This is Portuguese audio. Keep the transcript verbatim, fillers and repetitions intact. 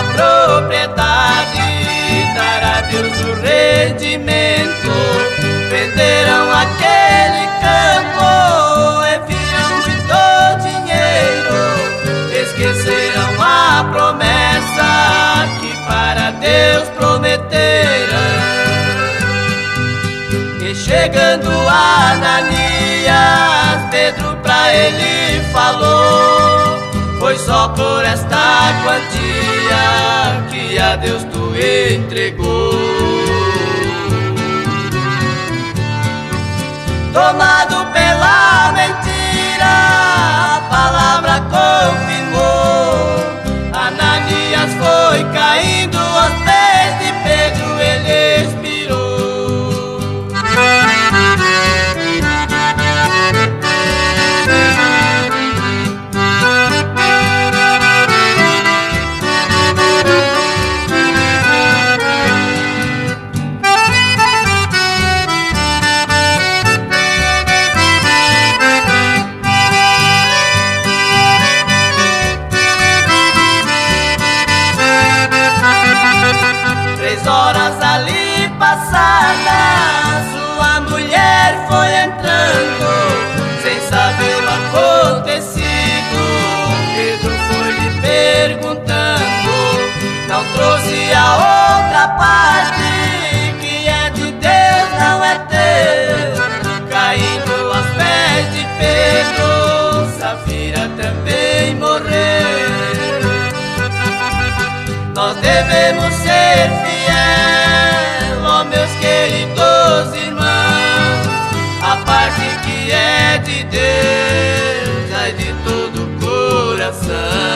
a propriedade, dar a Deus o rendimento. Venderam aquele campo e viram muito dinheiro. Esqueceram a promessa que para Deus prometeram. E chegando a Ananias, Pedro pra ele falou: foi só por esta quantia que a Deus tu entregou. Tomado pela mentira, a palavra confirmou. Ananias foi caindo aos pés de Pedro, ele expirou. Três horas ali passadas, sua mulher foi entrando, sem saber o acontecido. Pedro foi lhe perguntando, não trouxe a outra parte, que é de Deus, não é teu. Caindo aos pés de Pedro, Safira também morreu. Nós devemos ser fiel, ó meus queridos irmãos, a parte que é de Deus, ai de todo o coração.